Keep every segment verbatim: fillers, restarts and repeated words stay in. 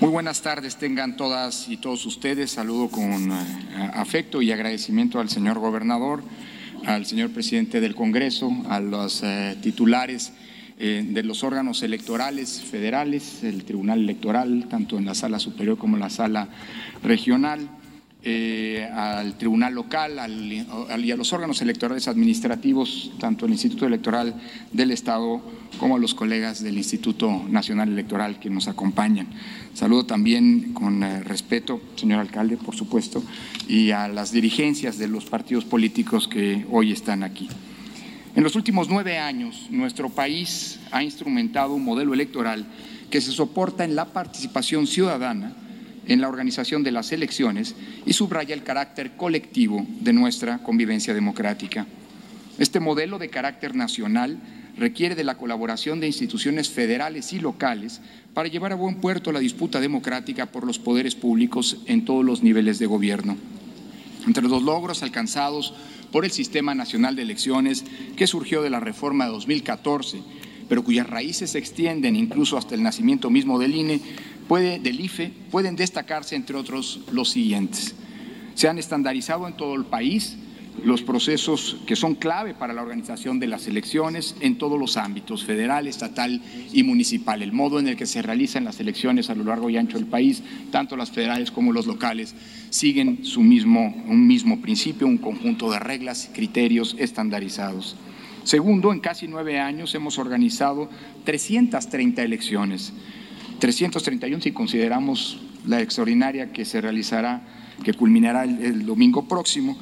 Muy buenas tardes tengan todas y todos ustedes. Saludo con afecto y agradecimiento al señor gobernador, al señor presidente del Congreso, a los eh, titulares eh, de los órganos electorales federales, el Tribunal Electoral, tanto en la Sala Superior como en la Sala Regional, eh, al Tribunal Local al, al, y a los órganos electorales administrativos, tanto el Instituto Electoral del Estado como a los colegas del Instituto Nacional Electoral que nos acompañan. Saludo también con eh, respeto, señor alcalde, por supuesto, y a las dirigencias de los partidos políticos que hoy están aquí. En los últimos nueve años, nuestro país ha instrumentado un modelo electoral que se soporta en la participación ciudadana, en la organización de las elecciones y subraya el carácter colectivo de nuestra convivencia democrática. Este modelo de carácter nacional requiere de la colaboración de instituciones federales y locales para llevar a buen puerto la disputa democrática por los poderes públicos en todos los niveles de gobierno. Entre los logros alcanzados por el Sistema Nacional de Elecciones, que surgió de la reforma de dos mil catorce, pero cuyas raíces se extienden incluso hasta el nacimiento mismo del I N E, puede, del I F E, pueden destacarse, entre otros, los siguientes. Se han estandarizado en todo el país los procesos que son clave para la organización de las elecciones en todos los ámbitos, federal, estatal y municipal. El modo en el que se realizan las elecciones a lo largo y ancho del país, tanto las federales como los locales, siguen su mismo, un mismo principio, un conjunto de reglas y criterios estandarizados. Segundo, en casi nueve años hemos organizado trescientas treinta elecciones, trescientas treinta y una si consideramos la extraordinaria que se realizará, que culminará el, el domingo próximo.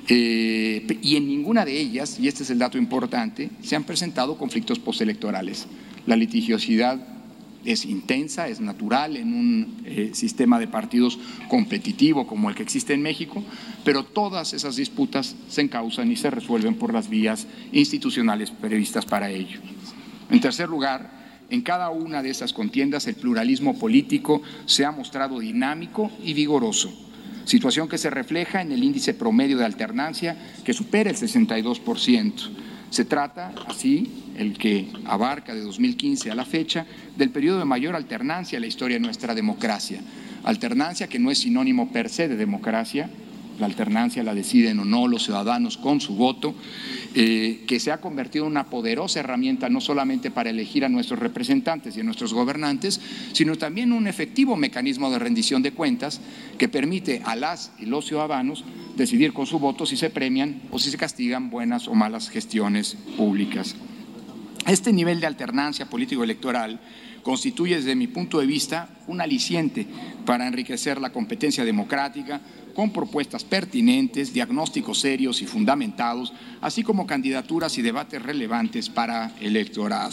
Eh, y en ninguna de ellas, y este es el dato importante, se han presentado conflictos postelectorales. La litigiosidad es intensa, es natural en un eh, sistema de partidos competitivo como el que existe en México, pero todas esas disputas se encausan y se resuelven por las vías institucionales previstas para ello. En tercer lugar, en cada una de esas contiendas el pluralismo político se ha mostrado dinámico y vigoroso, situación que se refleja en el índice promedio de alternancia que supera el sesenta y dos por ciento. Se trata, así, el que abarca de dos mil quince a la fecha, del periodo de mayor alternancia en la historia de nuestra democracia. Alternancia que no es sinónimo per se de democracia, la alternancia la deciden o no los ciudadanos con su voto, eh, que se ha convertido en una poderosa herramienta no solamente para elegir a nuestros representantes y a nuestros gobernantes, sino también un efectivo mecanismo de rendición de cuentas que permite a las y los ciudadanos decidir con su voto si se premian o si se castigan buenas o malas gestiones públicas. Este nivel de alternancia político-electoral constituye, desde mi punto de vista, un aliciente para enriquecer la competencia democrática con propuestas pertinentes, diagnósticos serios y fundamentados, así como candidaturas y debates relevantes para el electorado.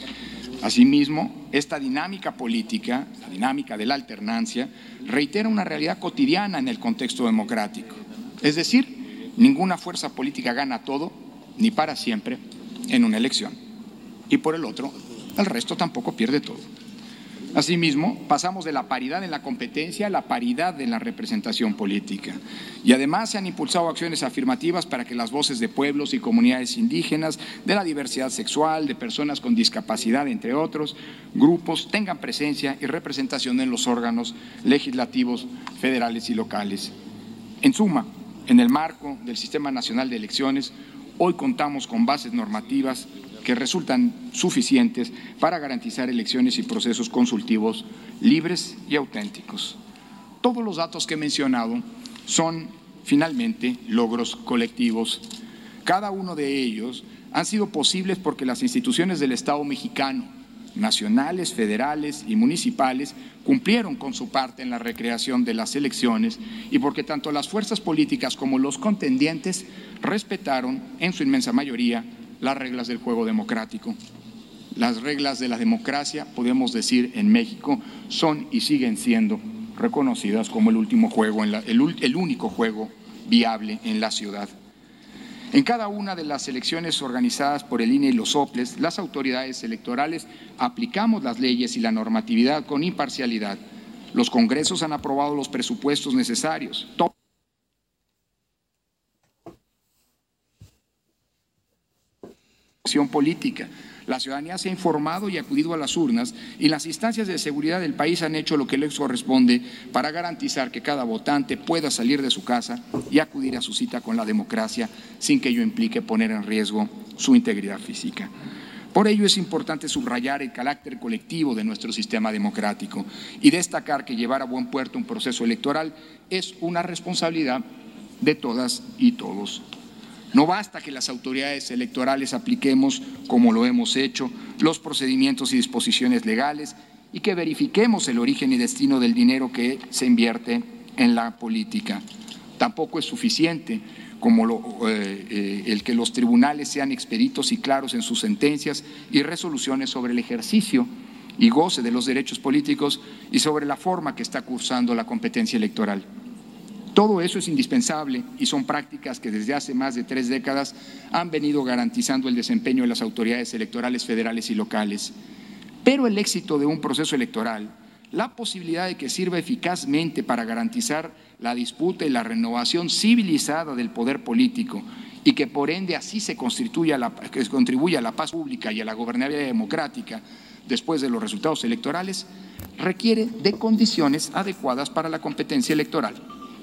Asimismo, esta dinámica política, la dinámica de la alternancia, reitera una realidad cotidiana en el contexto democrático. Es decir, ninguna fuerza política gana todo, ni para siempre, en una elección. Y por el otro, el resto tampoco pierde todo. Asimismo, pasamos de la paridad en la competencia a la paridad en la representación política. Y además se han impulsado acciones afirmativas para que las voces de pueblos y comunidades indígenas, de la diversidad sexual, de personas con discapacidad, entre otros grupos, tengan presencia y representación en los órganos legislativos federales y locales. En suma, en el marco del Sistema Nacional de Elecciones, hoy contamos con bases normativas que resultan suficientes para garantizar elecciones y procesos consultivos libres y auténticos. Todos los datos que he mencionado son, finalmente, logros colectivos. Cada uno de ellos han sido posibles porque las instituciones del Estado mexicano, nacionales, federales y municipales, cumplieron con su parte en la recreación de las elecciones y porque tanto las fuerzas políticas como los contendientes respetaron, en su inmensa mayoría, las reglas del juego democrático. Las reglas de la democracia, podemos decir, en México son y siguen siendo reconocidas como el último juego, en la, el, el único juego viable en la ciudad. En cada una de las elecciones organizadas por el I N E y los soples, las autoridades electorales aplicamos las leyes y la normatividad con imparcialidad. Los congresos han aprobado los presupuestos necesarios. Acción política. La ciudadanía se ha informado y acudido a las urnas y las instancias de seguridad del país han hecho lo que les corresponde para garantizar que cada votante pueda salir de su casa y acudir a su cita con la democracia sin que ello implique poner en riesgo su integridad física. Por ello es importante subrayar el carácter colectivo de nuestro sistema democrático y destacar que llevar a buen puerto un proceso electoral es una responsabilidad de todas y todos. No basta que las autoridades electorales apliquemos, como lo hemos hecho, los procedimientos y disposiciones legales y que verifiquemos el origen y destino del dinero que se invierte en la política. Tampoco es suficiente como lo, eh, eh, el que los tribunales sean expeditos y claros en sus sentencias y resoluciones sobre el ejercicio y goce de los derechos políticos y sobre la forma que está cursando la competencia electoral. Todo eso es indispensable y son prácticas que desde hace más de tres décadas han venido garantizando el desempeño de las autoridades electorales federales y locales. Pero el éxito de un proceso electoral, la posibilidad de que sirva eficazmente para garantizar la disputa y la renovación civilizada del poder político y que por ende así se constituya la, que contribuya a la paz pública y a la gobernabilidad democrática después de los resultados electorales, requiere de condiciones adecuadas para la competencia electoral.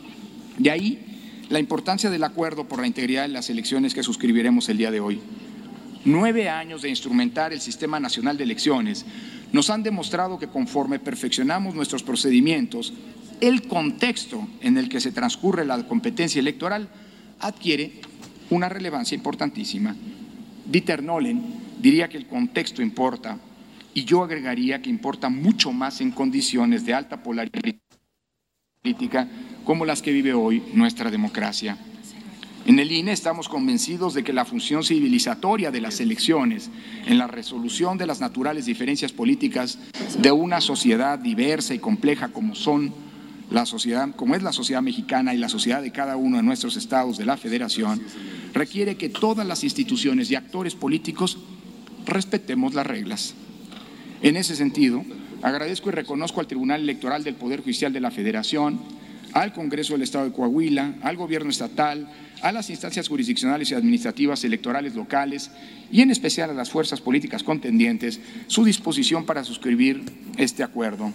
De ahí la importancia del acuerdo por la integridad de las elecciones que suscribiremos el día de hoy. Nueve años de instrumentar el Sistema Nacional de Elecciones nos han demostrado que conforme perfeccionamos nuestros procedimientos, el contexto en el que se transcurre la competencia electoral adquiere una relevancia importantísima. Dieter Nolen diría que el contexto importa y yo agregaría que importa mucho más en condiciones de alta polaridad política como las que vive hoy nuestra democracia. En el I N E estamos convencidos de que la función civilizatoria de las elecciones en la resolución de las naturales diferencias políticas de una sociedad diversa y compleja como son la sociedad, como es la sociedad mexicana y la sociedad de cada uno de nuestros estados de la Federación, requiere que todas las instituciones y actores políticos respetemos las reglas. En ese sentido, agradezco y reconozco al Tribunal Electoral del Poder Judicial de la Federación, al Congreso del Estado de Coahuila, al Gobierno estatal, a las instancias jurisdiccionales y administrativas electorales locales y en especial a las fuerzas políticas contendientes su disposición para suscribir este acuerdo.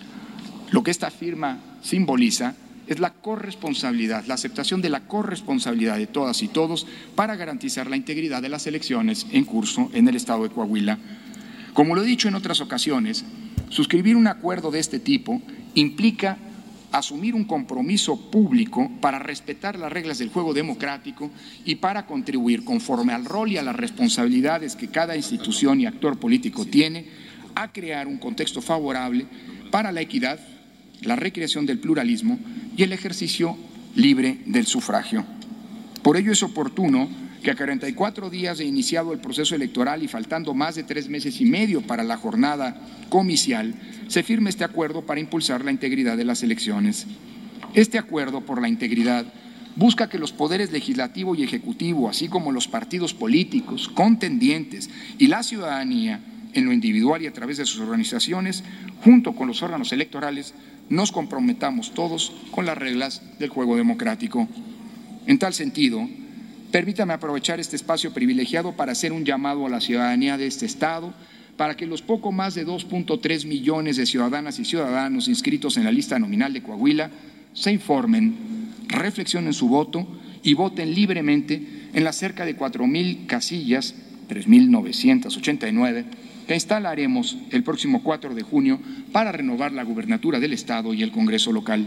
Lo que esta firma simboliza es la corresponsabilidad, la aceptación de la corresponsabilidad de todas y todos para garantizar la integridad de las elecciones en curso en el Estado de Coahuila. Como lo he dicho en otras ocasiones, suscribir un acuerdo de este tipo implica asumir un compromiso público para respetar las reglas del juego democrático y para contribuir, conforme al rol y a las responsabilidades que cada institución y actor político tiene, a crear un contexto favorable para la equidad, la recreación del pluralismo y el ejercicio libre del sufragio. Por ello es oportuno que a cuarenta y cuatro días de iniciado el proceso electoral y faltando más de tres meses y medio para la jornada comicial, se firme este acuerdo para impulsar la integridad de las elecciones. Este acuerdo por la integridad busca que los poderes legislativo y ejecutivo, así como los partidos políticos, contendientes y la ciudadanía, en lo individual y a través de sus organizaciones, junto con los órganos electorales, nos comprometamos todos con las reglas del juego democrático. En tal sentido, permítame aprovechar este espacio privilegiado para hacer un llamado a la ciudadanía de este Estado para que los poco más de dos punto tres millones de ciudadanas y ciudadanos inscritos en la lista nominal de Coahuila se informen, reflexionen su voto y voten libremente en las cerca de cuatro mil casillas, tres mil novecientas ochenta y nueve, que instalaremos el próximo cuatro de junio para renovar la gubernatura del Estado y el Congreso local.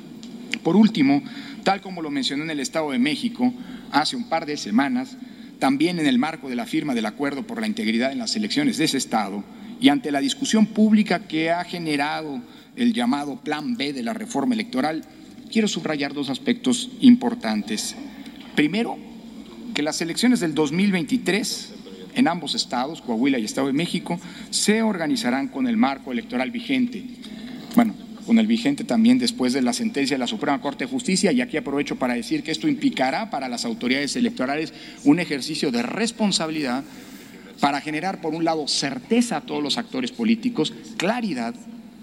Por último, tal como lo mencioné en el Estado de México hace un par de semanas, también en el marco de la firma del acuerdo por la integridad en las elecciones de ese Estado y ante la discusión pública que ha generado el llamado Plan B de la reforma electoral, quiero subrayar dos aspectos importantes. Primero, que las elecciones del dos mil veintitrés en ambos estados, Coahuila y Estado de México, se organizarán con el marco electoral vigente. Bueno, con el vigente también después de la sentencia de la Suprema Corte de Justicia, y aquí aprovecho para decir que esto implicará para las autoridades electorales un ejercicio de responsabilidad para generar, por un lado, certeza a todos los actores políticos, claridad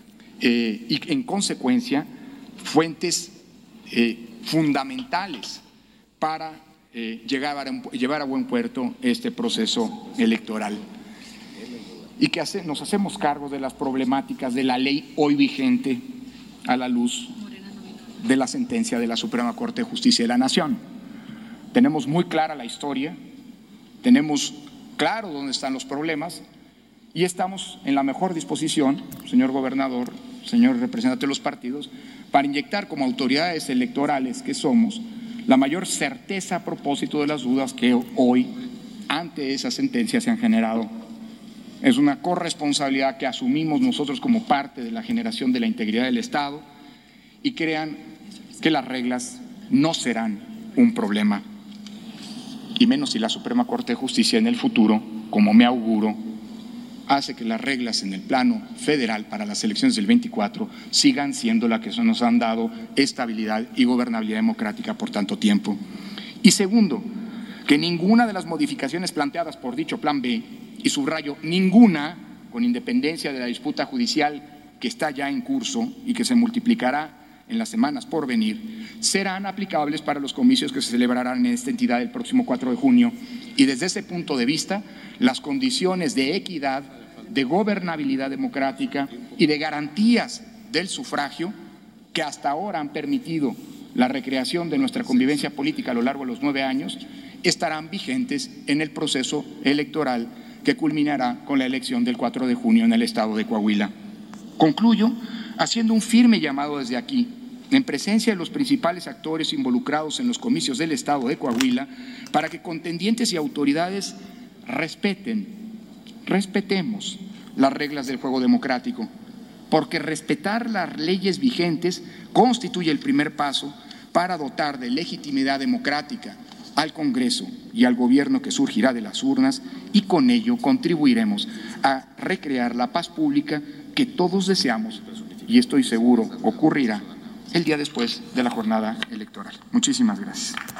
eh, y, en consecuencia, fuentes eh, fundamentales para eh, llegar a, llevar a buen puerto este proceso electoral. y que hace, nos hacemos cargo de las problemáticas de la ley hoy vigente a la luz de la sentencia de la Suprema Corte de Justicia de la Nación. Tenemos muy clara la historia, tenemos claro dónde están los problemas y estamos en la mejor disposición, señor gobernador, señor representante de los partidos, para inyectar como autoridades electorales que somos la mayor certeza a propósito de las dudas que hoy, ante esa sentencia, se han generado. Es una corresponsabilidad que asumimos nosotros como parte de la generación de la integridad del Estado y crean que las reglas no serán un problema, y menos si la Suprema Corte de Justicia en el futuro, como me auguro, hace que las reglas en el plano federal para las elecciones del veinticuatro sigan siendo las que nos han dado estabilidad y gobernabilidad democrática por tanto tiempo. Y segundo, que ninguna de las modificaciones planteadas por dicho Plan B, y subrayo, ninguna, con independencia de la disputa judicial que está ya en curso y que se multiplicará en las semanas por venir, serán aplicables para los comicios que se celebrarán en esta entidad el próximo cuatro de junio. Y desde ese punto de vista, las condiciones de equidad, de gobernabilidad democrática y de garantías del sufragio que hasta ahora han permitido la recreación de nuestra convivencia política a lo largo de los nueve años, estarán vigentes en el proceso electoral que culminará con la elección del cuatro de junio en el estado de Coahuila. Concluyo haciendo un firme llamado desde aquí, en presencia de los principales actores involucrados en los comicios del estado de Coahuila, para que contendientes y autoridades respeten, respetemos las reglas del juego democrático, porque respetar las leyes vigentes constituye el primer paso para dotar de legitimidad democrática al Congreso y al gobierno que surgirá de las urnas, y con ello contribuiremos a recrear la paz pública que todos deseamos y estoy seguro ocurrirá el día después de la jornada electoral. Muchísimas gracias.